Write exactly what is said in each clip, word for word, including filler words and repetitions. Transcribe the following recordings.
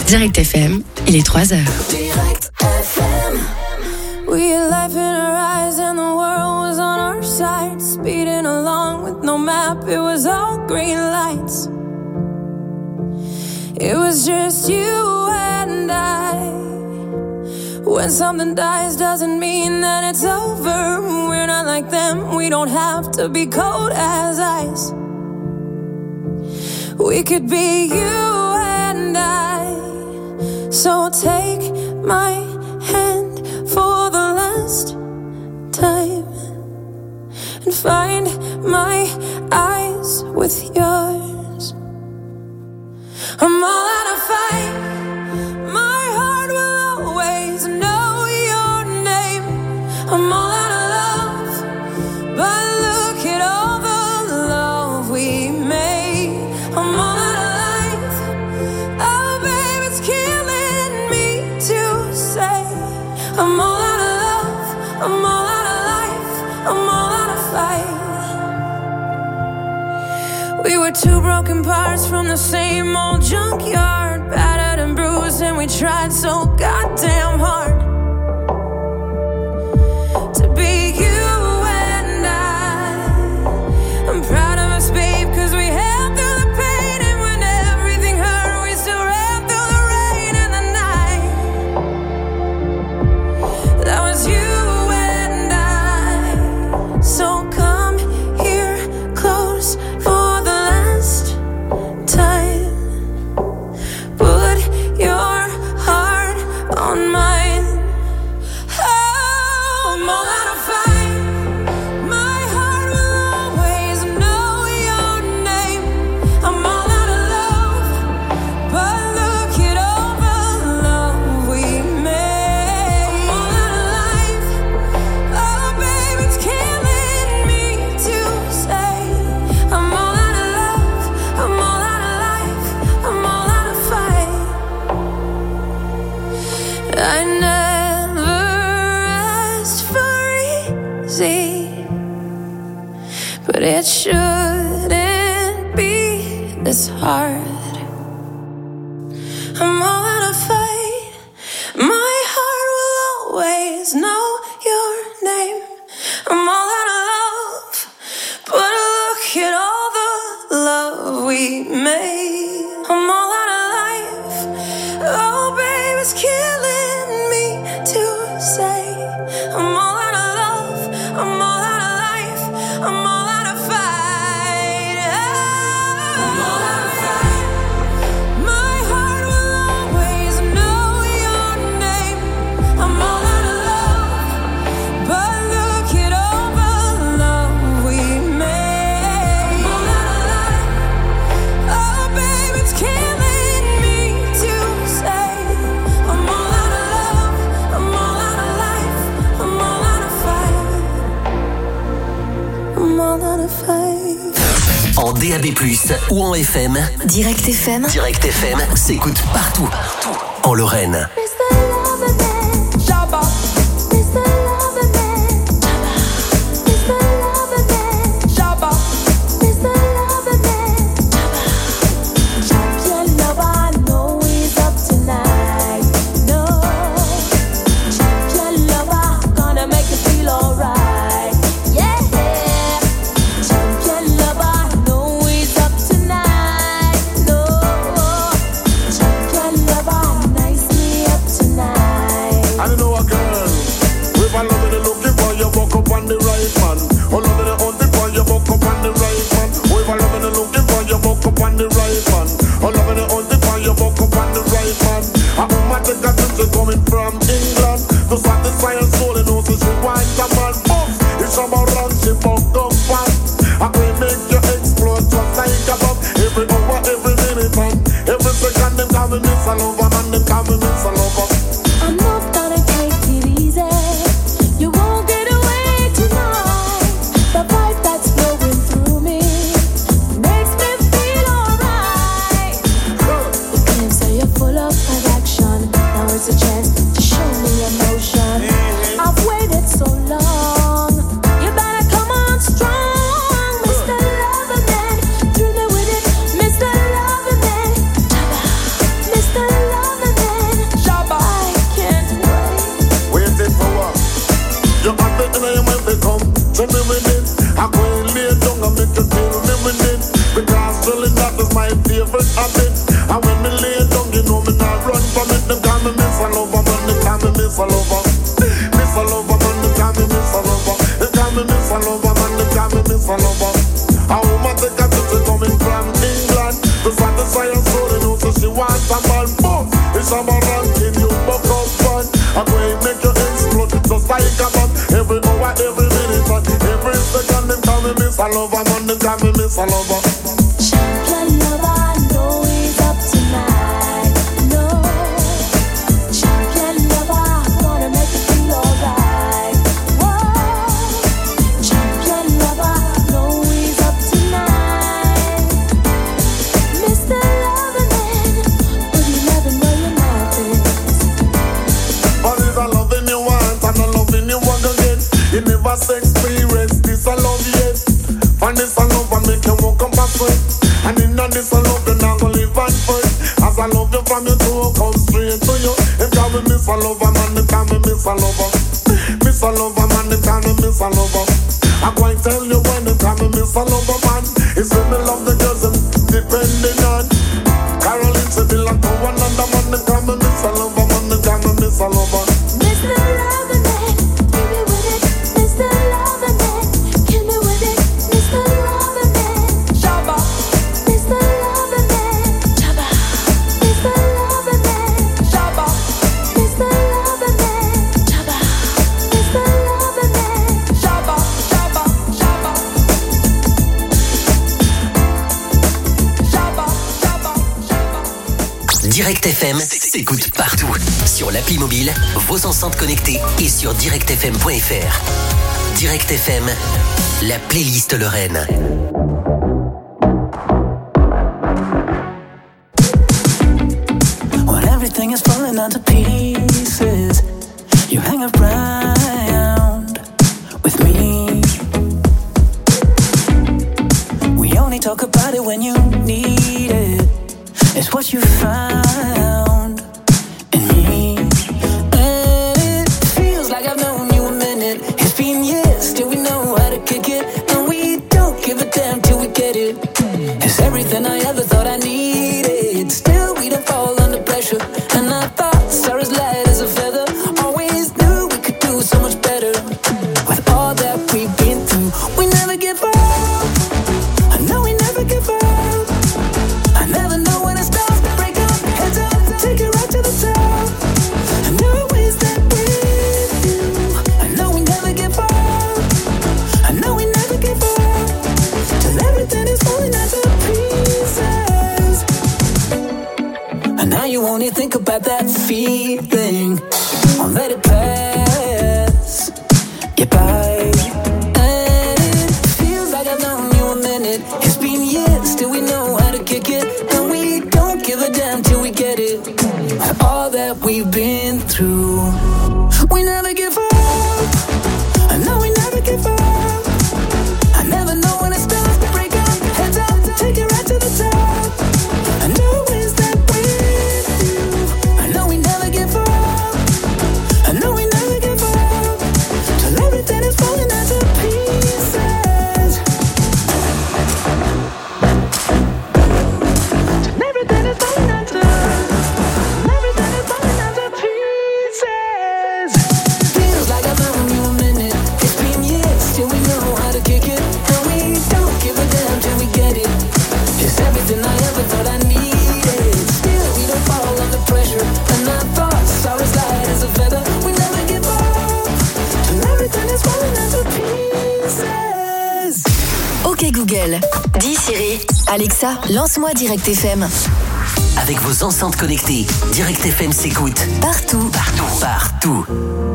Direct F M, il est trois heures. Direct F M. We had life in our eyes and the world was on our side. Speeding along with no map, it was all green lights. It was just you and I. When something dies doesn't mean that it's over. We're not like them, we don't have to be cold as ice. We could be you and I. So take my hand for the last time and find my eyes with yours. I'm all out of fight. My heart will always know your name. I'm all out of love, but look at all the love we made. I'm all out of life. Oh, babe, it's killing me to say. I'm all out of love. I'm all out of life. I'm all out of fight. We were two broken parts from the same old junkyard, battered and bruised, and we tried so goddamn hard to be you and I. I'm proud of us, babe, cause we held through the pain, and when everything hurt, we still ran through the rain and the night. That was you and I. So come here close for the last time. Put your heart on mine. Oh, I'm all out of fight. My heart will always know your name. I'm all out of love, but look at all the love we made. I'm all out of life. Oh, babe, it's killing me to say. I'm all out of love. I'm all out of life. I'm all out of fight. I never asked for easy, but it shouldn't be this hard. I'm all out of fight. My heart will always know your name. I'm all out of love, but look at all the love we made. I'm all out of life. Oh, babe, it's killing me to say. I'm all out of love. I'm all out of life. I'm all out of fight. I'm all out of fight. My heart will always know your name. I'm all out of love, but look at all the love we made. I'm all out of life. Oh, babe, it's killing me to say. I'm all out of love. I'm all out of life. I'm all out of fight. I'm all out of fight. En D A B plus, ou en F M, Direct F M, Direct F M s'écoute partout. En Lorraine, Shabba. Shabba. Champion lover, know he's up tonight. No, champion lover, gonna make you feel alright. Yeah, champion lover, know he's up tonight. No, champion lover, nice me up tonight. I don't know a girl. If I love it, looking for you, walk up on the right man. Oh, love it, hunting for you, walk up on the right man. Oh, if I love it, looking for you, walk up on the right man. Oh, love it, hunting for you, walk up on the right man. A woman take a trip, she coming from England to satisfy her soul and also she wants a man. Boom, it's about run, she fucked up fast. I will make you explode just like a bomb. Every hour, every minute, man. Every second, them call me Miss Lover, man, them call me Miss Lover. I'm not gonna take it easy. You won't get away tonight. The vibe that's flowing through me makes me feel alright. You can say you're full of action. Now it's a chance to show me emotion. I've waited so long. You better come on strong, Mister Loverman. Thrill me with it, Mister Loverman. Mister Loverman. miss a lover. Miss a lover, man, they call me miss a lover. They call me miss a lover, man, they call me miss a lover. A woman take a trip, she coming from England. To satisfy her soul, you know, so she wants a man. Boom, it's a man ranking, you buck up fun. I'm going to make you explode, just like a bomb. Every hour, every minute, and every second, they call me miss a lover, man, they call me miss a lover. Champion lover, I know he's up tonight. No, champion lover, I wanna make you feel alright. Whoa, champion lover, I know he's up tonight. Mister Lover Man, would you love him where your mouth is? But it's a loving you want and a loving you want again. You never say experience this a love yet. Find this a love and make you walk up a sweat. And in a this a love you not gonna live and fight. As I love you from your toe, come straight to you. If you me miss a lover, man, they call me miss a lover. Miss a lover, man, they call me miss a lover. I'm going to tell you when they call me miss a lover, man. It's when me love the girls and depending on Caroline, she be like oh, another man, they call me miss a lover, man, they call me miss a lover. Mister Lover Man, give me with it. Mister Lover Man, give me with it. Mister Lover Man, Shabba. Mister Lover Man, Shabba. Mister Lover Man, Shabba. Mister Lover Man, Shabba. Mister Lover Man, Shabba, Shabba, Shabba. Shabba, Shabba, Shabba. Direct F M s'écoute partout. Sur l'appli mobile, vos enceintes connectées et sur direct f m point f r. Direct F M, la playlist Lorraine. When everything is falling into pieces, you hang around with me. We only talk about it when you need it. It's what you found in me. And it feels like I've known you a minute. It's been years, still we know how to kick it. And we don't give a damn till we get it. It's everything I ever thought I needed. Still we don't fall under pressure. And I thought stars light as a feather. Always knew we could do so much better. With all that we've been through, we never give up. I know we never give up. I never know when it starts to break up. Heads up, take it right to the top. And always that with you. I know we never give up. I know we never give up. Till everything is falling into pieces. And now you only think about that feeling. Won't let it pass you by. And it feels like I've known you a minute. It's been years, still we know how to kick it. And we don't give a damn till we get it. All that we've been through, we never give up. I know we never give up. I never know when it starts to break up. Heads up, take it right to the top. I know it's that with you. I know we never give up. I know we never give up. Till everything is falling into pieces. Till everything is falling into. Everything is falling into pieces. Feels like I've known you a minute. It's been years, still we know how to kick it. And we don't give a damn till we get it. It's everything I ever thought I needed. Still we don't fall under pressure. And I thought stars light as a feather. We never give up. Till everything is falling into pieces. Ok Google, dis Siri, Alexa, lance-moi Direct F M. Avec vos enceintes connectées, Direct F M s'écoute Partout. partout, partout.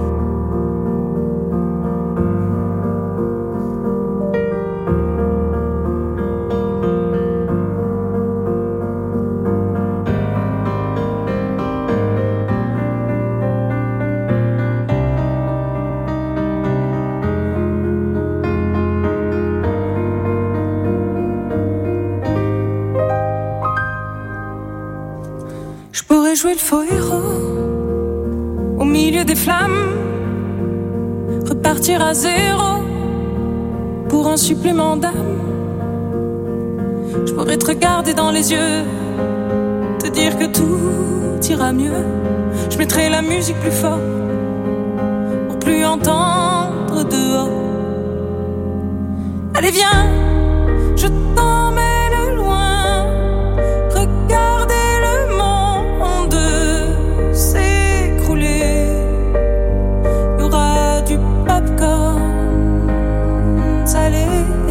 Je pourrais jouer le faux héros au milieu des flammes, repartir à zéro pour un supplément d'âme. Je pourrais te regarder dans les yeux, te dire que tout ira mieux. Je mettrai la musique plus fort l'entendre dehors. Allez viens, je t'emmène loin, regardez le monde s'écrouler. Il y aura du popcorn salé,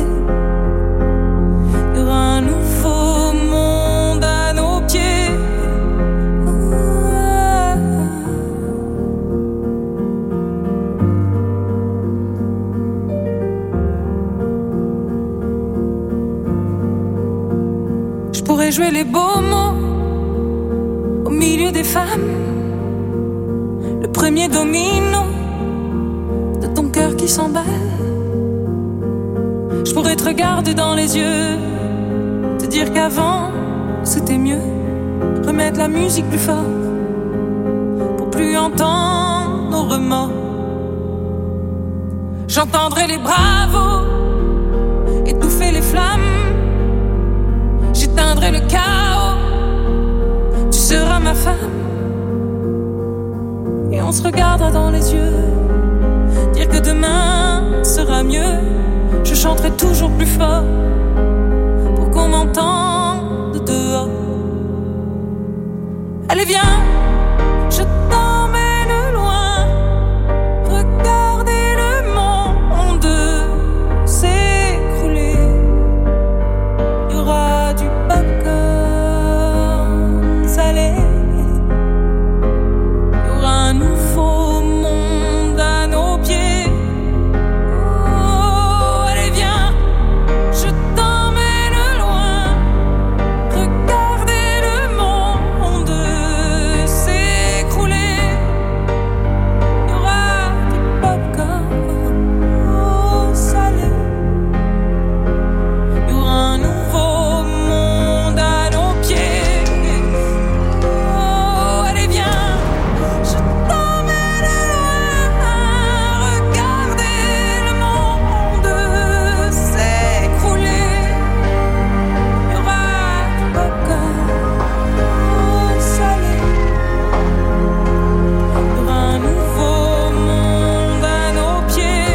il y aura un nouveau monde à nos pieds. Je pourrais jouer les beaux mots au milieu des femmes, le premier domino de ton cœur qui s'emballe. Je pourrais te regarder dans les yeux, te dire qu'avant c'était mieux, remettre la musique plus fort pour plus entendre nos remords. J'entendrai les bravos étouffer les flammes, j'éteindrai le chaos, tu seras ma femme. Et on se regardera dans les yeux, dire que demain sera mieux. Je chanterai toujours plus fort pour qu'on m'entende dehors. Allez viens, je t'emmène loin, regardez le monde s'écrouler. Il y aura du popcorn salé, il y aura un nouveau monde à nos pieds. Oh, allez viens, je t'emmène loin, regardez le monde s'écrouler. Il y aura du popcorn salé, il y aura un nouveau monde à nos pieds. Oh, allez viens, je t'emmène loin, regardez le monde s'écrouler. Il y aura du popcorn salé, il y aura un nouveau monde à nos pieds.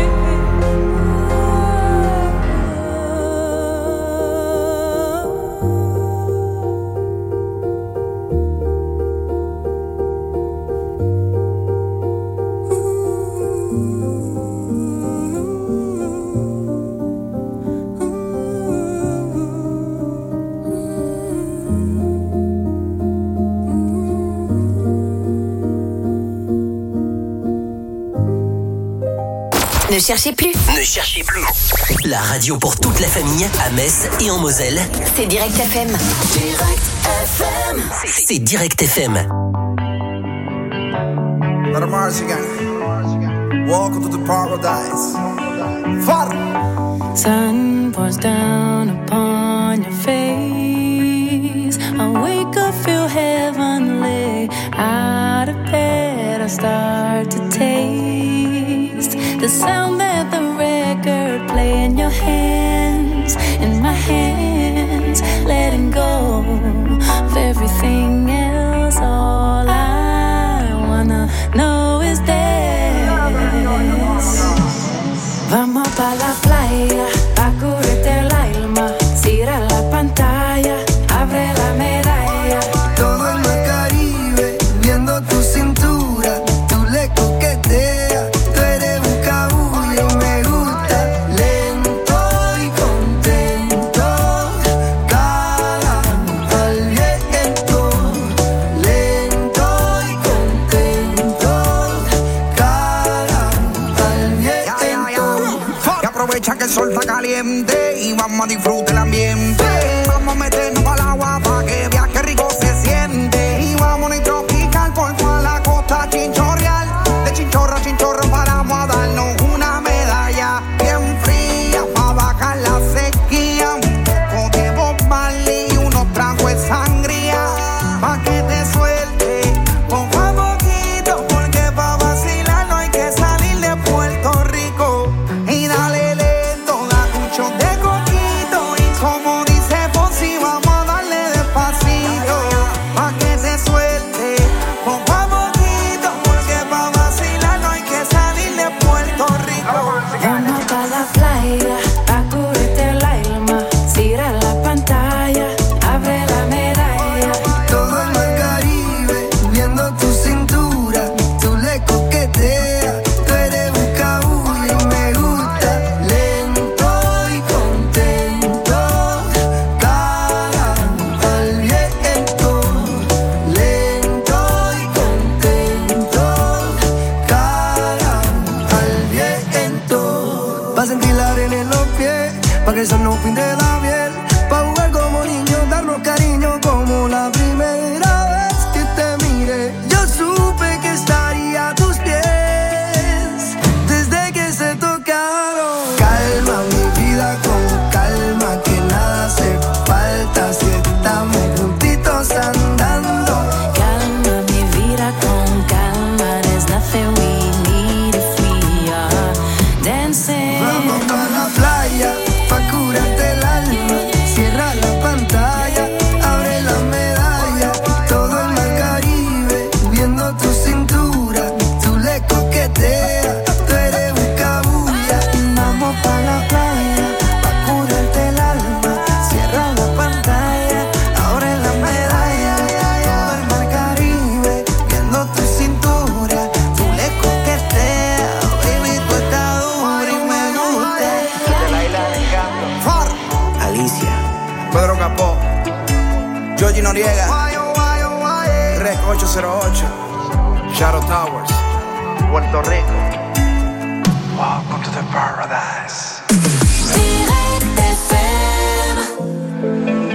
Ne cherchez plus, Ne cherchez plus. La radio pour toute la famille à Metz et en Moselle, c'est Direct F M. Direct F M. C'est Direct F M. Let 'em march again. Welcome to the paradise. Father. Sun pours down upon your face. I wake up, feel heavenly. Out of bed, I start to taste the sound that the record play in your hands, in my hands, letting go of everything else. All I wanna know is this. Vamos pa' la playa, pa' curarte el alma. Cierra la pantalla, abre la medalla. Todo el mar Caribe, viendo tu cintura, tú le coqueteas, tú eres un cabullo y me gusta. Lento y contento, cara al viento. Lento y contento, cara al viento. Y aprovecha que el sol está caliente y vamos a disfrutar el ambiente. Vamos a meternos al agua pa' que viaje rico se siente. Y vamos a tropical por toda la costa chinchorreal. De chinchorro a chinchorro paramos a darnos una medalla bien fría pa' bajar la sequía. Un poco de Bob Marley y unos tragos de sangría pa' que te suelte poco a poquito, porque pa' vacilar no hay que salir de Puerto Rico. Y dale lento, da mucho de coquito. Y como dice Fonsi, vamos a darle despacito pa' que te rezarnos fin de la piel, pa' jugar como niños, darnos cariño como la primera vez que te miré. Yo supe que estaría a tus pies desde que se tocaron. Calma mi vida con calma, que nada hace falta si estamos juntitos andando. Calma mi vida con calma, there's nothing we need if we are dancing. Vamos pa' la playa, pa' curarte el alma. Cierra la pantalla, abre la medalla. Todo el mar Caribe, viendo tu cintura. Tú le coqueteas, tú eres un cabulla. Vamos pa' la playa, pa' curarte el alma. Cierra la pantalla, abre la medalla. Todo el mar Caribe, viendo tu cintura. Tú le coqueteas, baby, tú estás dura y me gusta. De la isla de Encanto, Alicia, Pedro Capó, Georgie Noriega, Rec ocho cero ocho, Shadow Towers, Puerto Rico. Welcome to the paradise. Direct F M.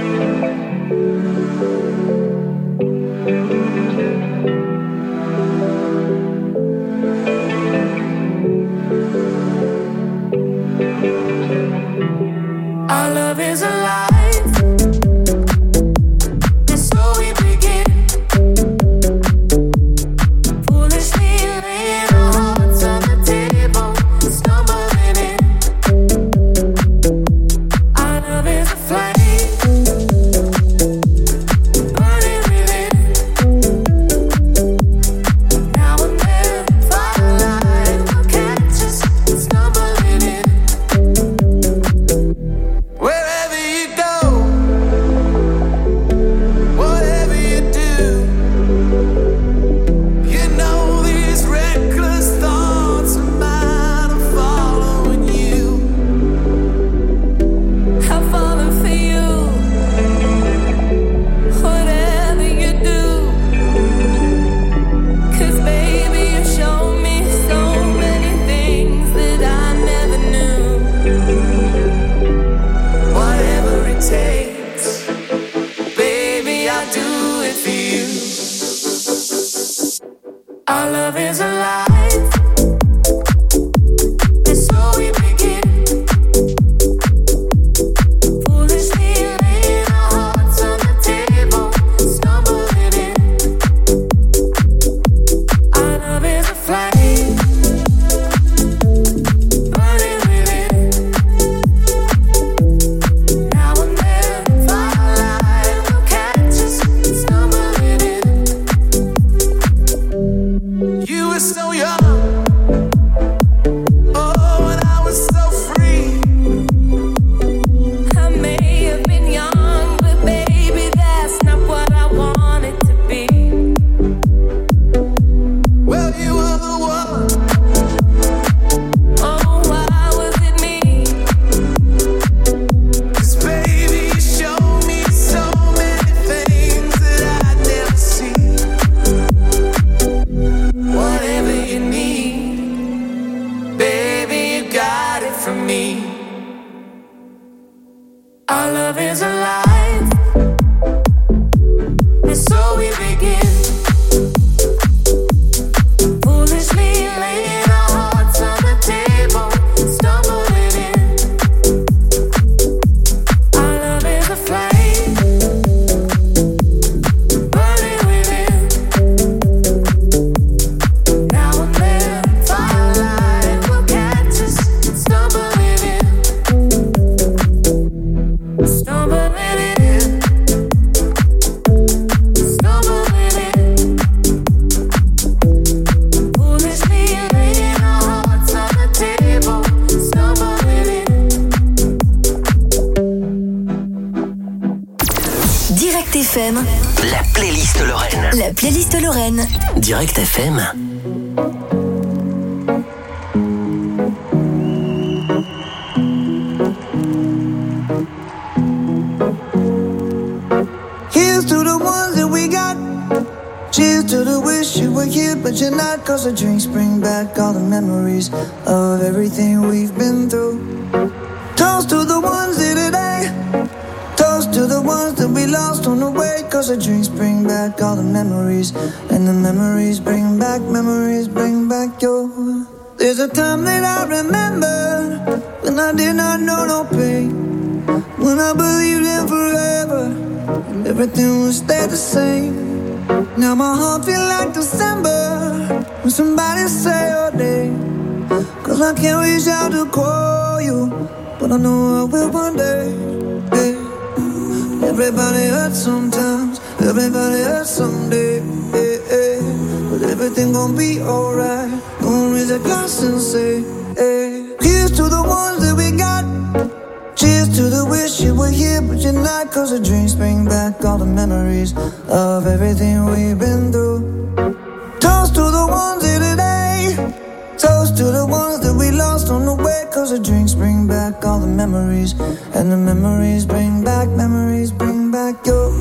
Our love is alive, and so we begin. Foolishly laying our hearts on the table, stumbling in. Our love is a flame, burning within. Now and then, firelight will catch us stumbling in. Wherever you go, whatever you do, you know these reckless thoughts of mine are following you. I'm falling for you, whatever you do. 'Cause baby, you show me so many things that I never knew. Whatever it takes, baby, I'll do it for you. Our love is alive, and so we begin. Foolishly laying our hearts on the table, stumbling in. Our love is a flame, burning within. Now and then, firelight will catch us stumbling in. You were so young, oh, and I was so free. I may have been young, but baby, that's not what I wanted to be. Well, you were the one. Oh, why was it me? 'Cause baby, you showed me so many things that I'd never seen. Whatever you need, baby, you got it from me. Our love is alive, and so we begin. Foolishly laying our hearts on the table, stumbling in. Our love is a flame, burning within. Now and then, firelight will catch us stumbling in. Stumbling in. Stumbling in. Foolishly laying our hearts on the table, stumbling in. Direct F M, La playlist Lorraine. la playlist Lorraine. Direct F M. Here's to the ones that we got. Cheers to the wish you were here, but you're not. Cause the drinks bring back all the memories of everything we've been through. Toast to the ones here today. Toast to the ones that we lost on the way. Cause the drinks bring back all the memories. And the memories bring back, memories bring back your. There's a time that I remember when I did not know no pain. When I believed in forever and everything would stay the same. Now my heart feel like December when somebody say your name. Cause I can't reach out to call you, but I know I will one day. Hey. Everybody hurts sometimes, everybody hurts someday. Hey, hey. But everything gon' be alright. Gonna raise a glass and say, hey. Here's to the ones that we got. Cheers to the wish you were here, but you're not. Cause the dreams bring back all the memories of everything we've been through. Toast to the ones here today. Toast to the ones that we lost on the way. Cause the drinks bring back all the memories. And the memories bring back, memories bring back your.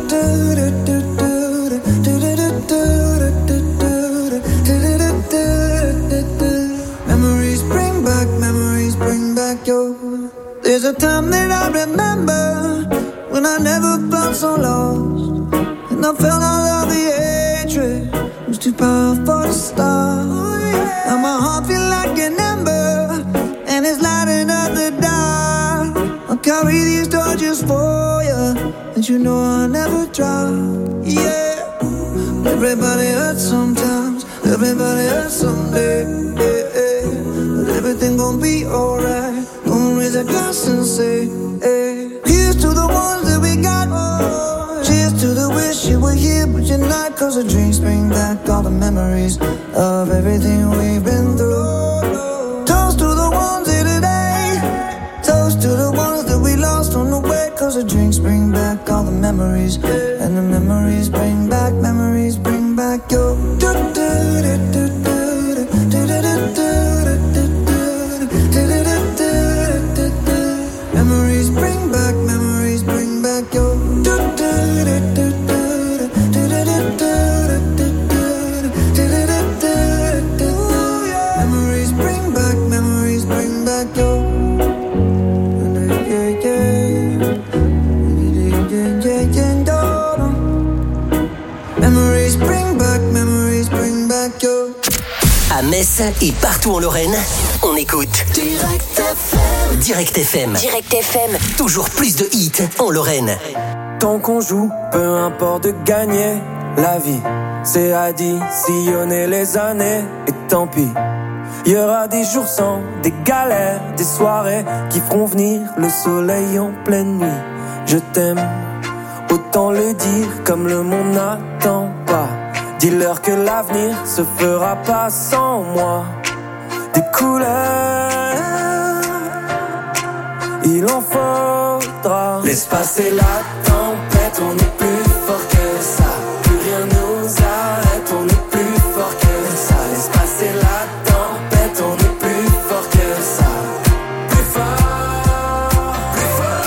Memories bring back, memories bring back your. There's a time that I remember when I never felt so lost. And I felt all of the hatred was too powerful to stop. Now my heart feel like an ember and it's lighting up the dark. I'll carry these torches for you, and you know I'll never drop. Yeah. Everybody hurts sometimes, everybody hurts someday. Yeah, yeah. But everything gon' be alright. Gonna raise a glass and say, hey. Here's to the ones that we got. Oh, cheers to the wish you were here, but you're not. Cause the drinks bring back all the memories of everything we've been through. Toast to the ones here today. Toast to the ones that we lost on the way. Cause the drinks bring back all the memories. And the memories bring back, memories bring back your. Memories bring back, memories bring back your. Memories bring back, memories bring back your. Memories bring back, memories bring back your. À Metz et partout en Lorraine, on écoute Direct F M. Direct F M. Direct F M. Toujours plus de hits en Lorraine. Tant qu'on joue, peu importe de gagner. La vie, c'est additionner les années. Et tant pis, il y aura des jours sans, des galères, des soirées qui feront venir le soleil en pleine nuit. Je t'aime, autant le dire comme le monde n'attend pas. Dis-leur que l'avenir se fera pas sans moi. Des couleurs, il en faudra. Laisse passer la tempête, on est plus fort que ça. Plus rien nous arrête, on est plus fort que ça. Laisse passer la tempête, on est plus fort que ça. Plus fort, plus fort.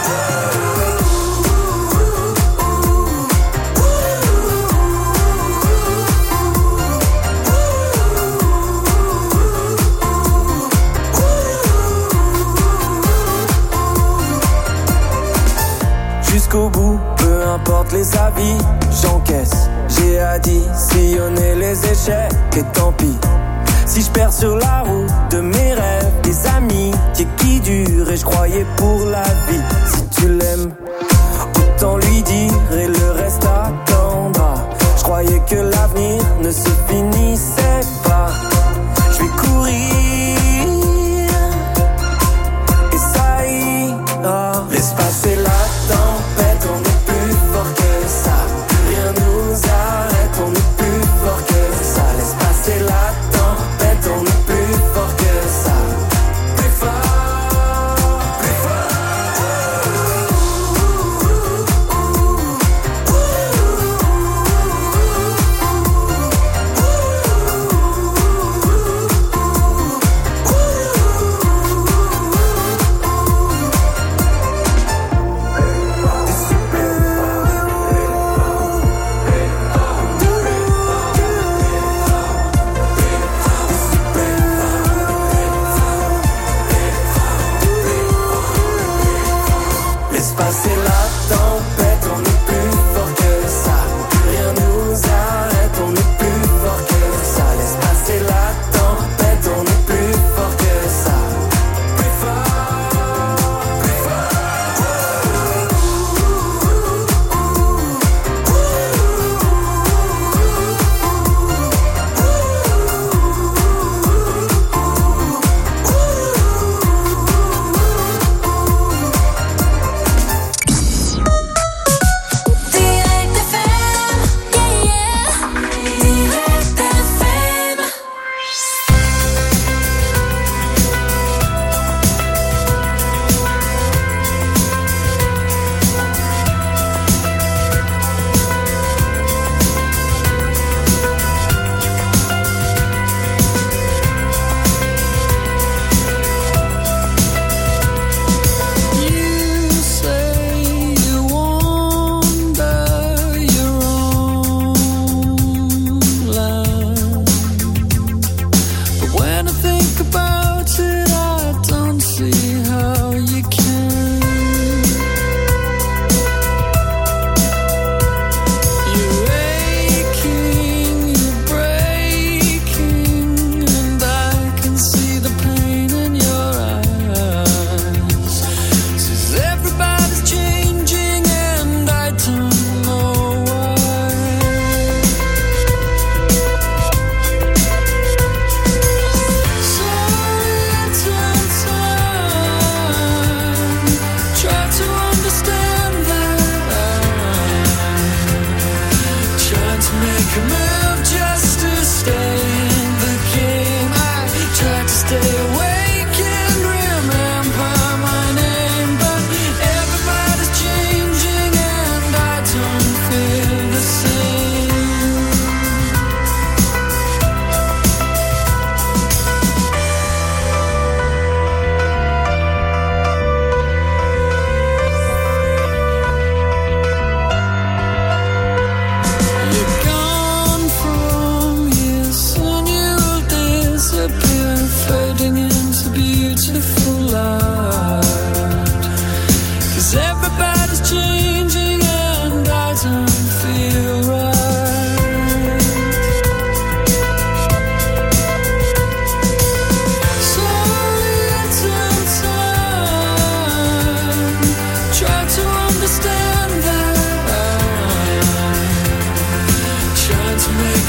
Jusqu'au bout, peu importe les avis, j'encaisse. J'ai additionné les échecs et tant pis. Si je perds sur la route de mes rêves, des amitiés qui durent et je croyais pour la vie. Si tu l'aimes, autant lui dire et le reste attendra. Je croyais que l'avenir ne se finissait pas. Je vais courir et ça ira. Laisse passer la tempête, on est plus fort que ça. Plus rien nous arrête, on est plus fort que ça. Laisse passer la tempête, on est plus fort que ça. Plus fort, plus fort.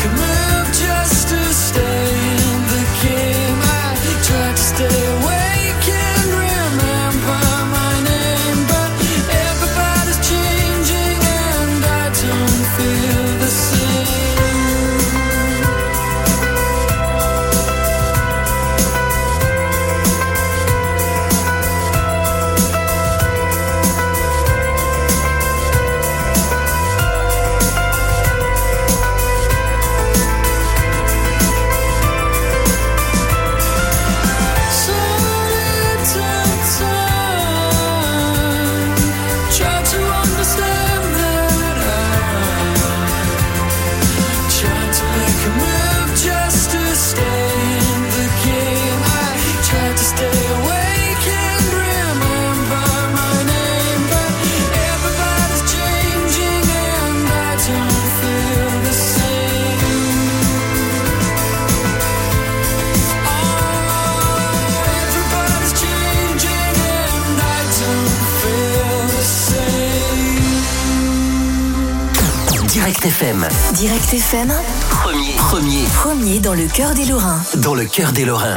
make a move just to stay in the game. I tried to stay awake and remember my name, but everybody's changing and I don't feel the same. Direct F M. Direct F M. Premier. Premier. Premier dans le cœur des Lorrains. Dans le cœur des Lorrains.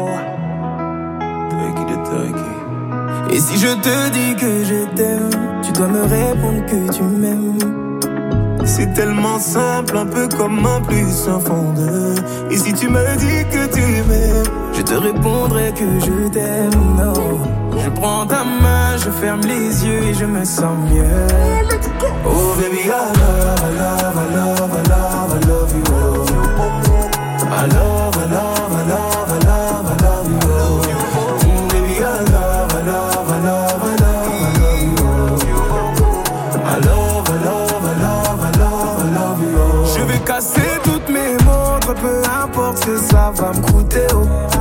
Et si je te dis que je t'aime, tu dois me répondre que tu m'aimes. C'est tellement simple, un peu comme un plus un fond de. Et si tu me dis que tu m'aimes, je te répondrai que je t'aime, non. Je prends ta main, je ferme les yeux et je me sens mieux. Oh baby, I love, I love, I love, I love, I love you. I love, I love, I love, I love, I love you. Mm, baby, I love, I love, I love, I love, I love you. I love, I love, I love, I love, I love you. Je vais casser toutes mes montres, peu importe ce que ça va me coûter. Oh.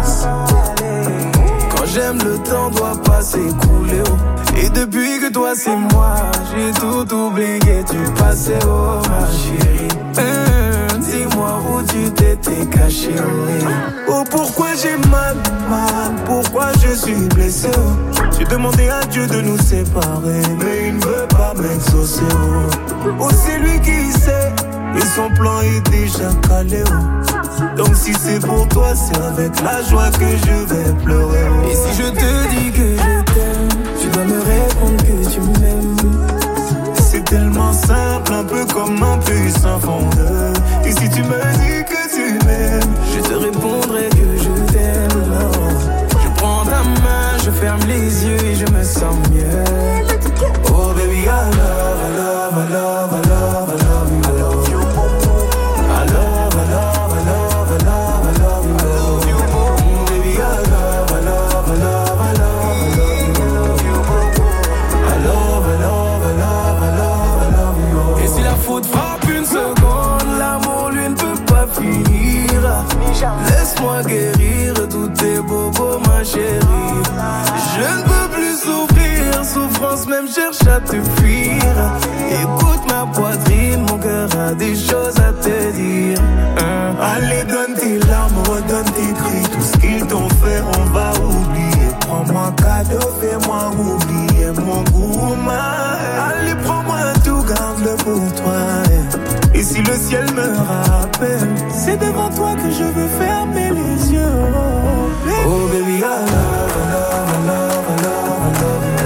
Quand j'aime, le temps doit pas s'écouler. Oh. Et depuis que toi c'est moi, j'ai tout oublié du passé. Oh ma chérie, hum, dis-moi où tu t'étais caché. Oh, oh pourquoi j'ai mal, mal, pourquoi je suis blessé. Oh. J'ai demandé à Dieu de nous séparer, mais il ne veut pas m'exaucer. Oh, oh c'est lui qui sait, et son plan est déjà calé. Oh. Donc si c'est pour toi, c'est avec la joie que je vais pleurer. Oh. Et si je te dis que je t'aime, tu dois me répondre que tu m'aimes. C'est tellement simple, un peu comme un puissant fondeur. Et si tu me dis que tu m'aimes, je te répondrai que je t'aime. Non. Je prends ta main, je ferme les yeux et je me sens mieux. Oh baby, I love, I love, I love, I love, I love you. I love you. I love, I love, I love, I love, I love you. Mm, baby, I love, I love, I love, I love, I love you. I love, I love, I love, I love, I love you. Et si la faute frappe une seconde, l'amour lui ne peut pas finir. Laisse-moi guérir tous tes bobos, ma chérie. Je ne peux plus souffrir, souffrance même cherche à te fuir. Écoute ma poitrine, mon cœur a des choses à te dire. hein. Allez donne tes larmes, redonne tes cris. Tout ce qu'ils t'ont fait, on va oublier. Prends-moi cadeau, fais-moi oublier mon gourmand. Allez prends-moi tout, garde-le pour toi. Et si le ciel me rappelle, c'est devant toi que je veux fermer les yeux. Oh baby, oh, baby I love, I love, I love, I love, I love you.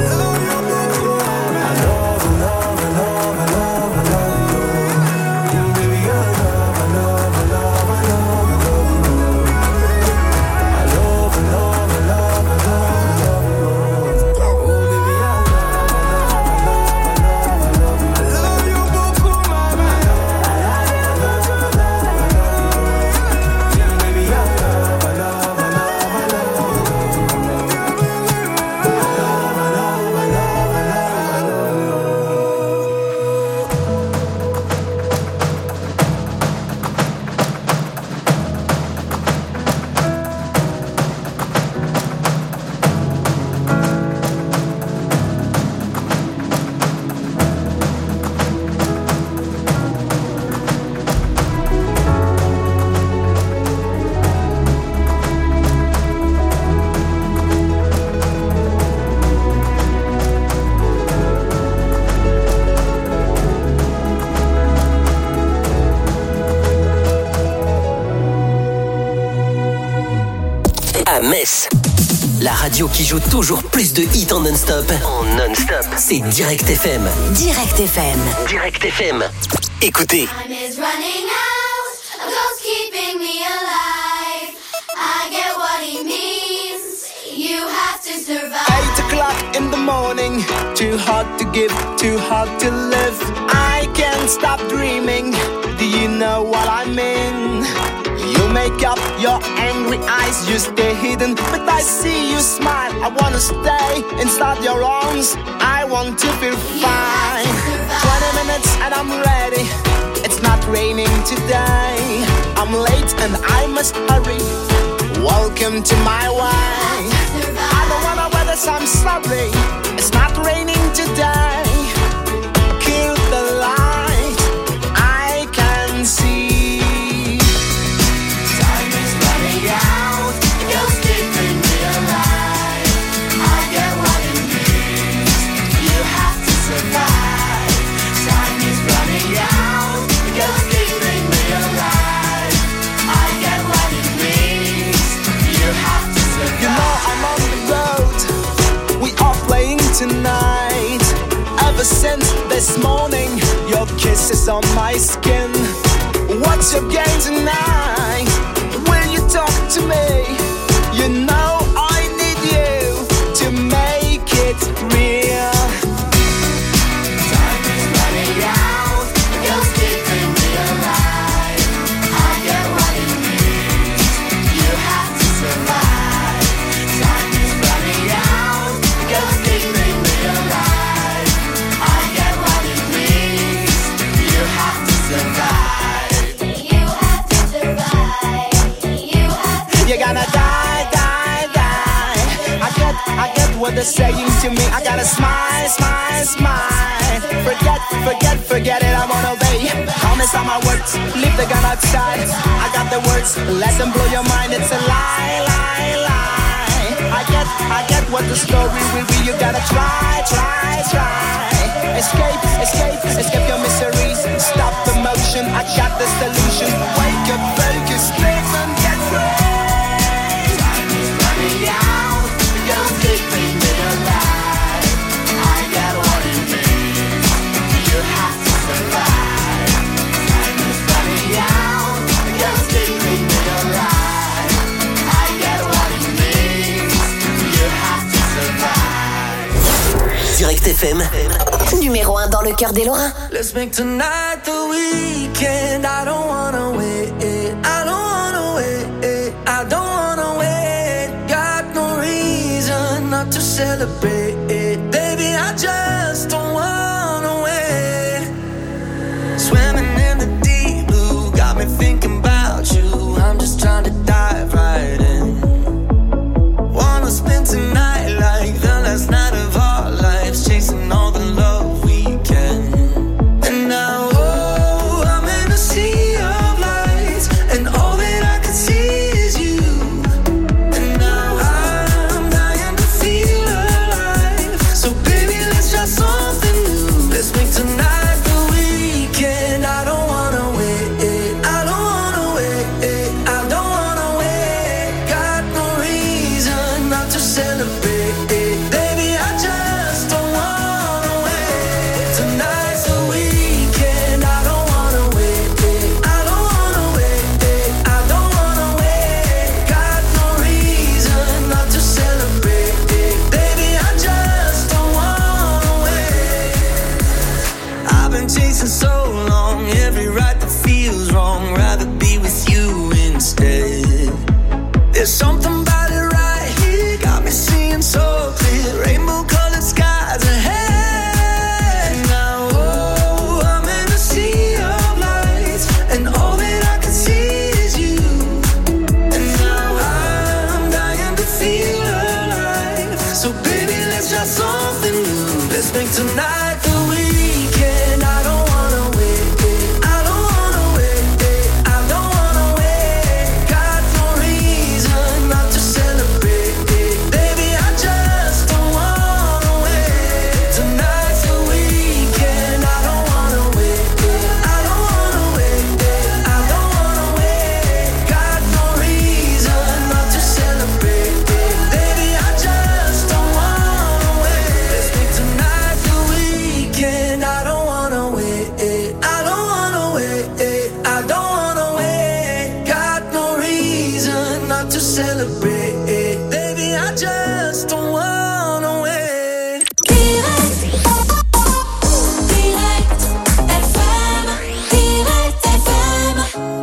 I love, I love, I love, I love, I love you. Mm, baby I love, I love, I love, I love, I love you. I love, I love, I love, I love, I love you. Oh baby I love, I love, I love, I love, I love you. I love you beaucoup, mama. À Metz, la radio qui joue toujours plus de hits en non-stop. En non-stop, c'est Direct F M. Direct F M. Direct F M. Écoutez. Time is running out, a ghost keeping me alive. I get what he means, you have to survive. Eight o'clock in the morning, too hard to give, too hard to live. I can't stop dreaming, do you know what I mean? You make up your angry eyes, you stay hidden, but I see you smile. I wanna stay inside your arms, I want to feel fine. Twenty minutes and I'm ready, it's not raining today. I'm late and I must hurry, welcome to my way. I don't wanna wear this, I'm sorry, it's not raining today. Kill the light, I can see. Tonight, on my skin. What's your game tonight? Will you talk to me? You know I need you to make it real. Time is running out, you're keeping me alive. I get what it means, you have to survive. Time is running out, you're keeping me alive. I get what it means, you have to survive. You have to survive. You have to You're gonna die, die, die. I get, I get what they're saying to me. I gotta smile, smile, smile. Forget, forget, forget it, I won't obey. Promise on my words, leave the gun outside. I got the words, let them blow your mind. It's a lie, lie, lie. I get, I get what the story will be. You gotta try, try, try. Escape, escape, escape your miseries. Stop the motion, I got the solution. Wake up, focus, live and get free. running out, you're keeping me alive. I get what it means, you have to survive. Time is running out, you're keeping me alive. I get what it means, you have to survive. Direct F M. Numéro un dans le cœur des Lorrains. Let's make tonight the weekend. I don't wanna wait. I don't wanna wait. I don't wanna wait. Got no reason not to celebrate. Baby, I just don't wanna wait. Swimming in the deep blue got me thinking about you. I'm just trying to dive right in. Wanna spend tonight like the last night of our lives, chasing all the love we can. And now, oh, I'm in a sea of lights, and all that I can see is you. And now I'm dying to feel alive. So baby, let's try something new. Let's make tonight the weekend. I don't wanna wait. I don't wanna wait. I don't wanna wait. Got no reason not to celebrate. Baby, I just don't wanna wait. Tonight's the weekend. I don't wanna wait. I don't wanna wait. I don't wanna wait. Got no reason not to celebrate. Baby, I just don't wanna wait. I've been chasing so long, every right that feels wrong. Rather be with you instead. There's something about it right here, got me seeing so clear. Rainbow colored skies ahead. Now, oh, I'm in a sea of lights, and all that I can see is you. And now I'm dying to feel alive. So baby, let's try something new. Let's make tonight the weekend. I don't wanna wait. I don't wanna wait. I don't wanna wait. Got no reason not to celebrate. Baby, I just don't wanna wait. Tonight's the weekend. I don't wanna wait. I don't wanna wait. I don't wanna wait. Got no reason not to celebrate. Baby, I just don't wanna wait. Let's make tonight the weekend. I don't wanna wait. I don't wanna wait. I don't wanna wait. Got no reason not to celebrate. Baby, I just don't wanna wait. Direct, Direct F M, Direct F M.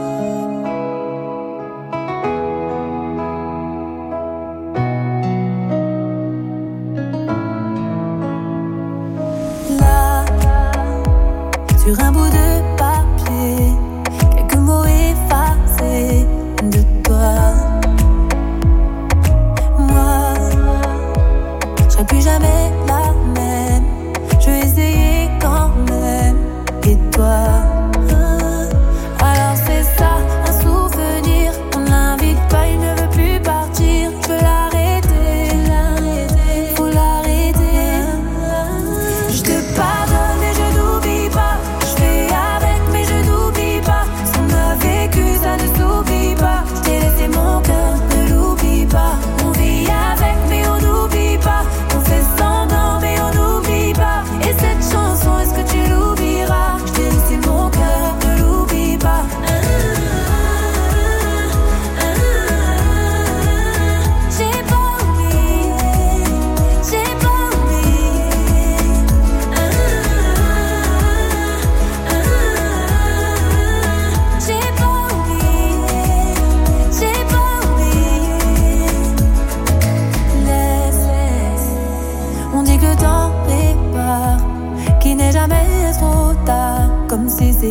Là, sur un bout de papier, quelques mots effacés de toi. Moi, je serai plus jamais la même. Je vais essayer quand même. Et toi, alors c'est ça, un souvenir. On l'invite pas, il ne veut plus partir. Je veux l'arrêter, faut l'arrêter. Je te pardonne et je n'oublie pas. Je fais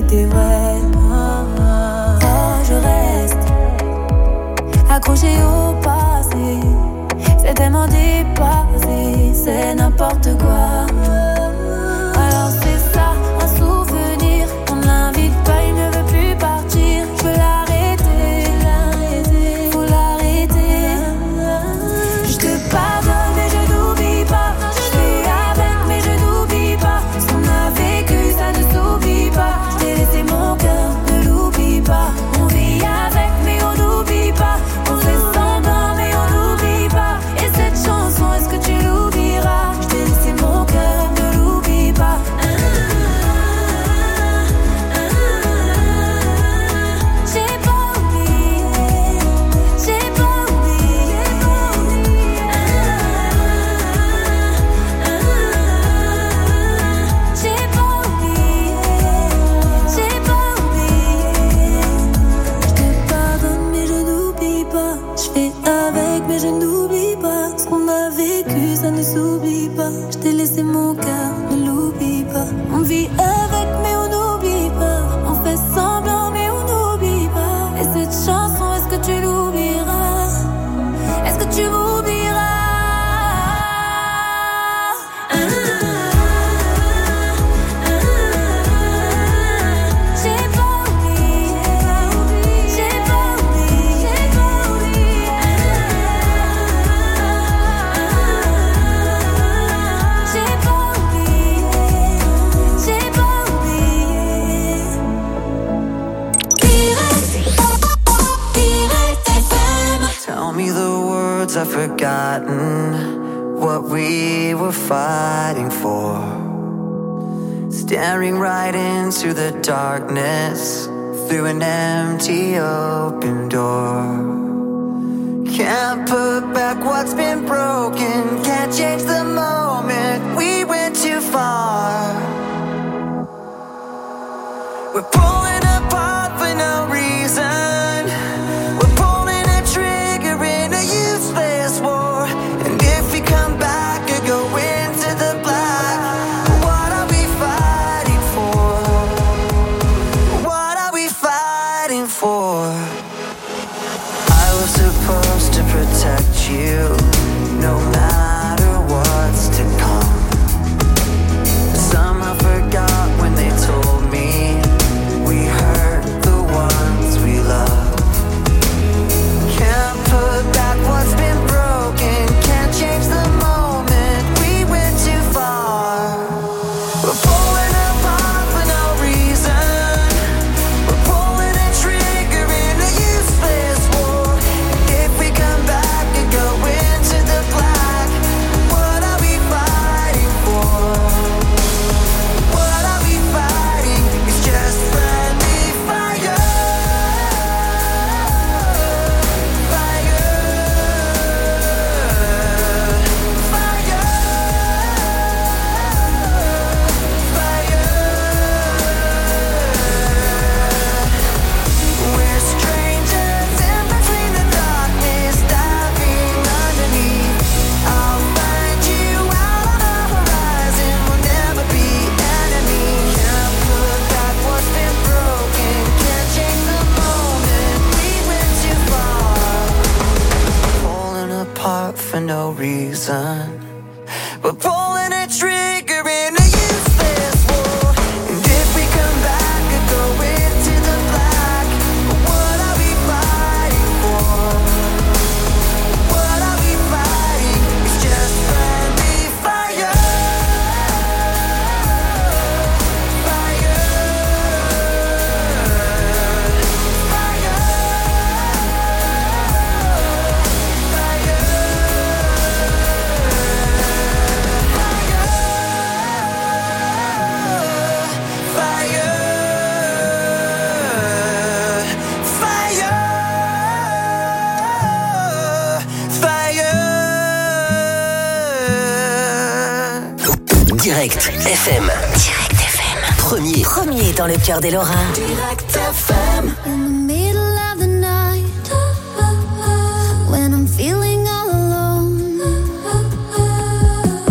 était vraie. Oh, je reste accrochée au passé. C'est tellement dépassé, c'est n'importe quoi. Alors c'est ça, un souvenir. On l'invite pas, il ne veut plus partir. Je veux l'arrêter, faut l'arrêter. Je te pardonne mais je n'oublie pas. Je fais avec mais je n'oublie pas. Ce qu'on a vécu ça ne s'oublie pas. Je t'ai laissé mon cœur, ne l'oublie pas. On vit avec mais on n'oublie pas. On fait semblant mais on n'oublie pas. Et cette chanson, est-ce que tu l'oublieras? Je t'ai laissé mon cœur, ne l'oublie pas. J'ai pas oublié, j'ai pas oublié. J'ai pas oublié, j'ai pas oublié. Je te pardonne mais je n'oublie pas. Je fais avec mais je n'oublie pas. Ce qu'on a vécu ça ne s'oublie pas. Je t'ai laissé mon cœur, ne l'oublie pas. On vit avec mais on n'oublie pas. On fait semblant mais on n'oublie pas. Et cette chanson, est-ce que tu l'oublieras? Est-ce que tu m'oublieras? J'ai pas oublié, j'ai pas oublié, j'ai pas oublié. J'ai pas oublié, j'ai pas oublié. Direct, Direct F M. Tell me the words I've forgotten, what we were fighting for. Staring right into the darkness, through an empty open door. Can't put back what's been broken, can't change the moment, we went too far. We're pulling apart for no reason. We're pulling a trigger in a useless war. And if we come back or go into the black, what are we fighting for? What are we fighting for? I was supposed to protect you, no matter what's to come. Somehow forgot when they told me we hurt the ones we love. Can't put back what's been broken, can't change the moment, we went too far. We're pulling apart for no reason. We're pulling a trigger in a useless war. And if we come back and go into the black, what are we fighting for? What are we fighting? It's just friendly fire. Fire. Fire. Fire. We're strangers in between the darkness, diving underneath. I'll find you out on the horizon, we'll never be enemies. Can't put back what's been broken, can't change the moment, we went too far. Falling apart for no reason. We're pulling a trigger in a useless war. And if we come back and go into the black, what are we fighting for? What are we fighting? It's just friendly fire. Fire. Fire. Direct F M. Direct F M. Premier. Premier dans le cœur des Lorrains. Direct F M. In the middle of the night, when I'm feeling all alone,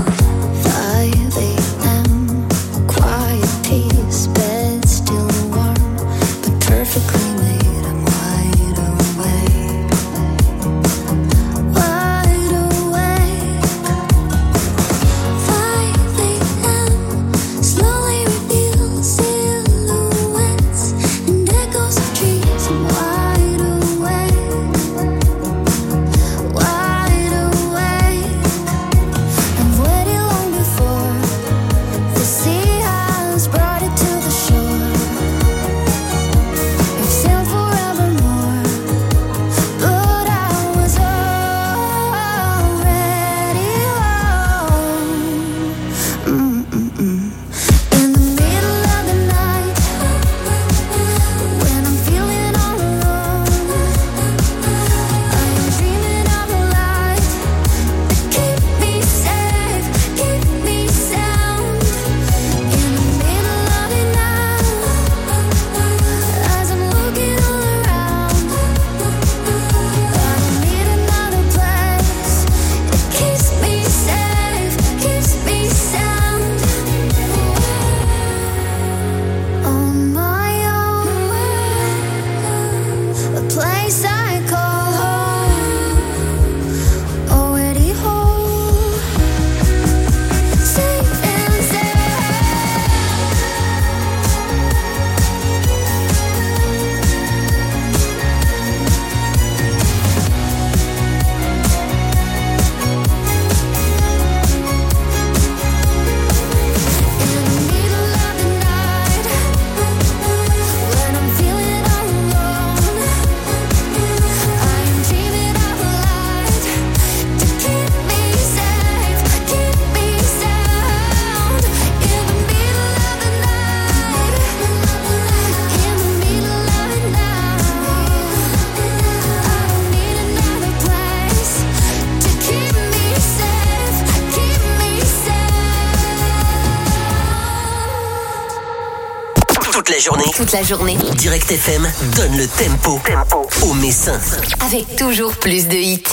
five a.m. quiet peace, bed still warm. Toute la journée. Toute la journée. Direct F M donne le tempo, tempo. aux Messins. Avec toujours plus de hits.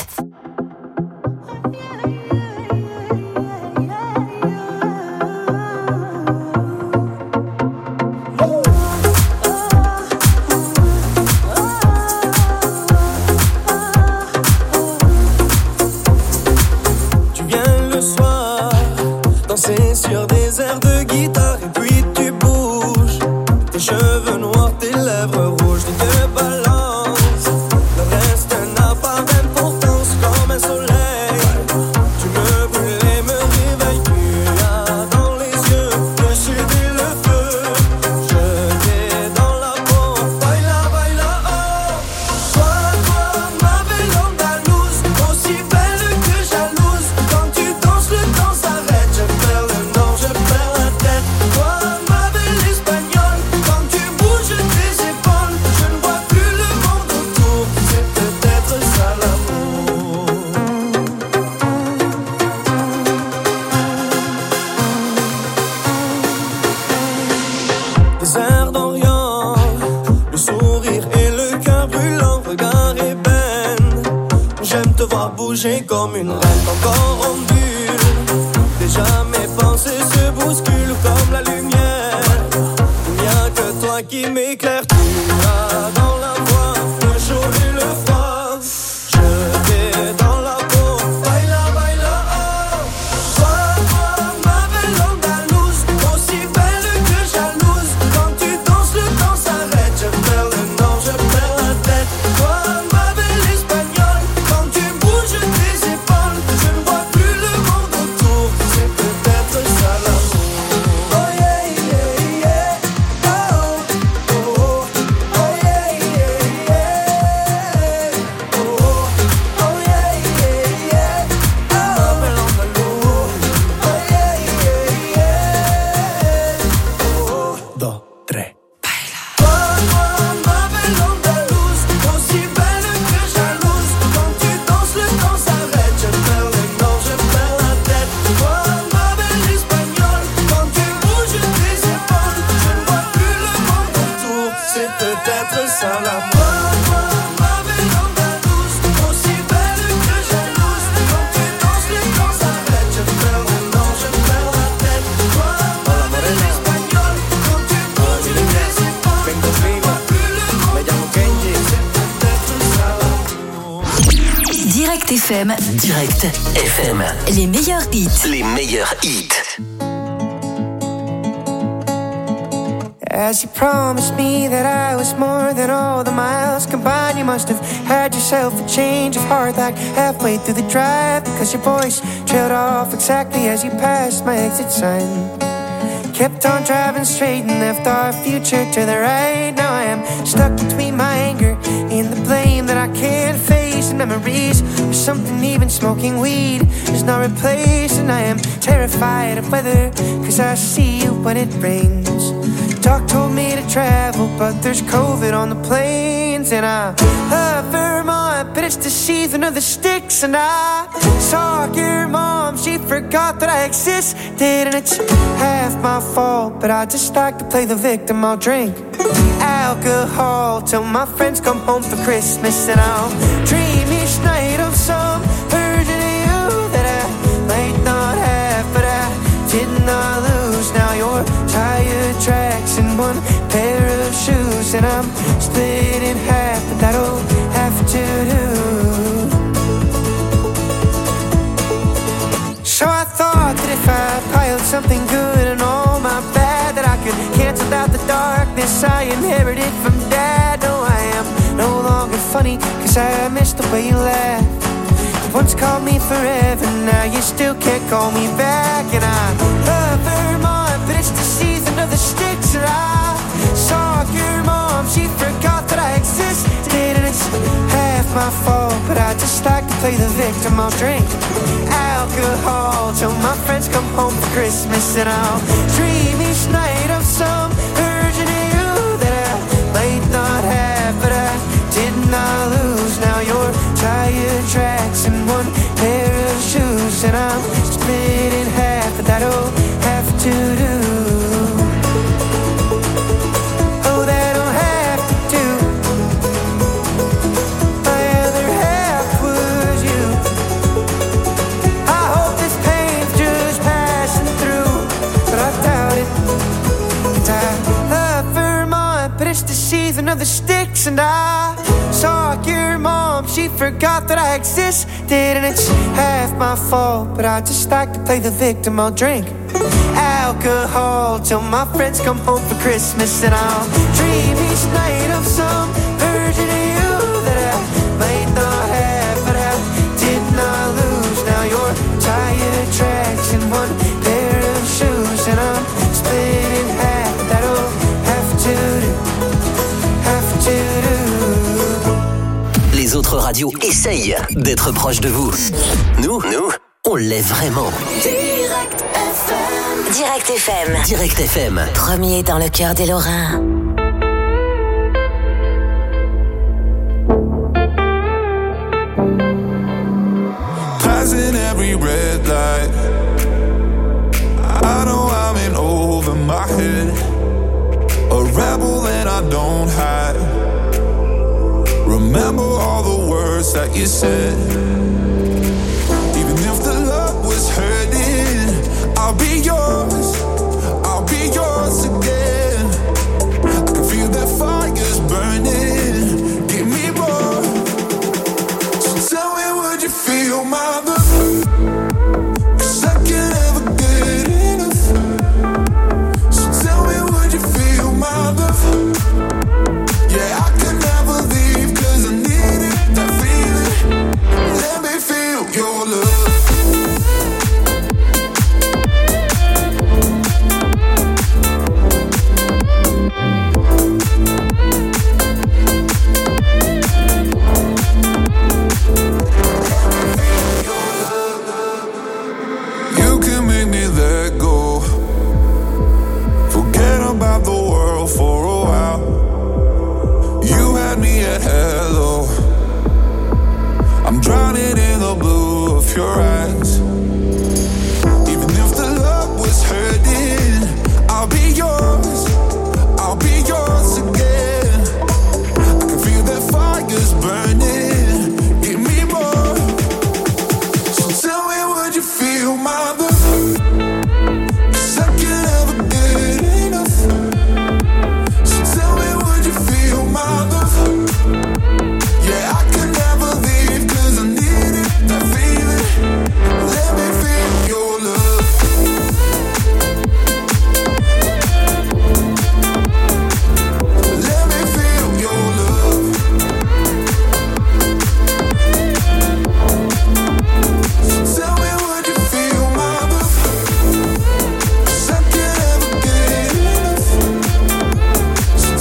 Tu viens le soir, danser sur des airs de guitare et puis tu bouges. Tes cheveux noirs, tes lèvres rouges, tes deux balances. Le reste n'a pas d'importance comme un soleil. Tu me brûles et me réveilles, tu as dans les yeux le sud et le feu. Je t'ai dans la peau, baila, baila, oh. Toi, toi, ma belle andalouse, aussi belle que jalouse. Quand tu danses, le temps s'arrête, je perds le nord, je perds la tête. Toi, ma belle espagnole, quand tu bouges tes épaules, je ne vois plus le monde autour, c'est peut-être ça l'amour. Des airs d'Orient, le sourire et le cœur brûlant, regard ébène. J'aime te voir bouger comme une reine encore en bulle. Déjà mes pensées se bousculent comme la lumière. Il n'y a que toi qui m'éclaire, tu as dans la voix le chaud et le froid. Je t'ai dans la peau, baila, baila, oh. Toi, toi, ma belle andalouse, aussi belle que jalouse. Quand tu danses, le temps s'arrête, je perds le nord, je perds la tête. Toi, ma belle espagnole, quand tu bouges tes épaules, je ne vois plus le monde autour, c'est peut-être ça l'amour. Oh yeah, yeah, yeah, oh, oh, oh, oh yeah, yeah, yeah, oh, oh yeah, yeah, yeah, oh, ma belle andalouse, oh yeah, yeah, yeah, oh, dos, tres. Toi, toi, ma belle andalouse, aussi belle que jalouse. Quand tu danses, le temps s'arrête, je perds le nord, je perds la tête. Toi, ma belle espagnole, quand tu bouges tes épaules, je ne vois plus le monde autour, c'est peut-être ça l'amour. Toi, ma belle andalouse, aussi belle que jalouse. Quand tu danses, le temps s'arrête, je perds le nord, je perds la tête. Toi, ma belle espagnole, quand tu bouges tes épaules, je ne vois plus le monde autour, c'est peut-être ça l'amour. Direct F M. Direct F M. Les meilleurs hits. Les meilleurs hits. As you promised me that I was more than all the miles combined, you must have had yourself a change of heart like halfway through the drive, because your voice trailed off exactly as you passed my exit sign. Kept on driving straight and left our future to the right. Now I am stuck between my anger and the blame that I can't face, and memories of something even smoking weed is not replaced. And I am terrified of weather, cause I see you when it rains. Doc told me to travel, but there's COVID on the planes. And I love Vermont, but it's the season of the sticks. And I saw your mom, she forgot that I existed. And it's half my fault, but I just like to play the victim. I'll drink alcohol till my friends come home for Christmas. And I'll dream each night of some version of you that I might not have, but I did not lose. Now you're tire tracks and one pair of shoes, and I'm split in half, but that'll have to do. So I thought that if I piled something good and all my bad, that I could cancel out the darkness I inherited from Dad. No, I am no longer funny, cause I miss the way you laugh. You once called me forever, now you still can't call me back. And I love Vermont, but it's the season of the sticks. And I saw your mom, she forgot that I existed. And it's half my fault, but I just like to play the victim. I'll drink alcohol till my friends come home for Christmas. And I'll dream each night of some version of you that I might not have, but I did not lose. Now you're tire tracks and one pair of shoes, and I'm split in half, but that'll have to do. season of the sticks. And I saw your mom, she forgot that I existed. And it's half my fault, but I just like to play the victim. I'll drink alcohol till my friends come home for Christmas. And I'll dream each night of some version of you that I might not have, but I did not lose. Now you're tire tracks and one pair of shoes, and I'm split in half. That'll have to do, have to do. Les autres radios essayent d'être proches de vous. Nous, nous, on l'est vraiment. Direct F M. Direct F M. Direct F M. Premier dans le cœur des Lorrains. Passing every red light, I know I'm in over my head. A rebel and I don't hide. Remember all the words that you said. Even if the love was hurting, I'll be yours, I'll be yours again. I can feel that fire's burning, give me more. So tell me, would you feel my love? 'Cause I can't ever get enough. So tell me, would you feel my love?